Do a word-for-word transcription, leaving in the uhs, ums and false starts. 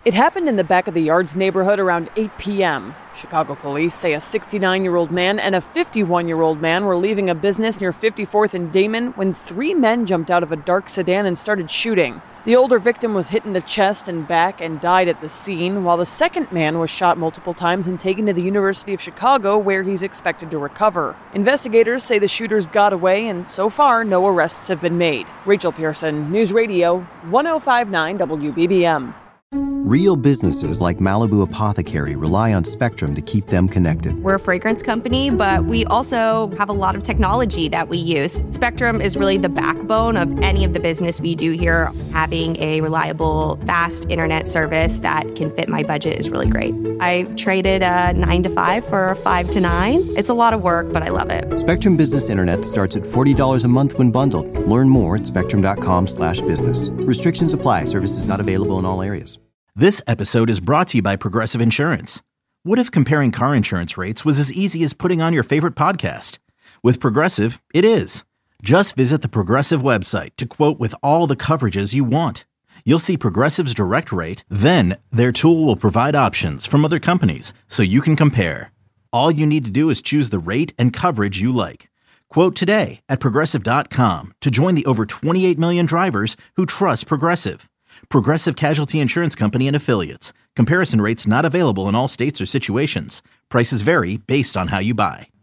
It happened in the Back of the Yards neighborhood around eight p.m. Chicago police say a sixty-nine-year-old man and a fifty-one-year-old man were leaving a business near fifty-fourth and Damon when three men jumped out of a dark sedan and started shooting. The older victim was hit in the chest and back and died at the scene, while the second man was shot multiple times and taken to the University of Chicago, where he's expected to recover. Investigators say the shooters got away, and so far, no arrests have been made. Rachel Pearson, News Radio, one oh five point nine W B B M. Real businesses like Malibu Apothecary rely on Spectrum to keep them connected. We're a fragrance company, but we also have a lot of technology that we use. Spectrum is really the backbone of any of the business we do here. Having a reliable, fast internet service that can fit my budget is really great. I traded a nine to five for a five to nine. It's a lot of work, but I love it. Spectrum Business Internet starts at forty dollars a month when bundled. Learn more at spectrum.com slash business. Restrictions apply. Services not available in all areas. This episode is brought to you by Progressive Insurance. What if comparing car insurance rates was as easy as putting on your favorite podcast? With Progressive, it is. Just visit the Progressive website to quote with all the coverages you want. You'll see Progressive's direct rate, then their tool will provide options from other companies so you can compare. All you need to do is choose the rate and coverage you like. Quote today at Progressive dot com to join the over twenty-eight million drivers who trust Progressive. Progressive Casualty Insurance Company and Affiliates. Comparison rates not available in all states or situations. Prices vary based on how you buy.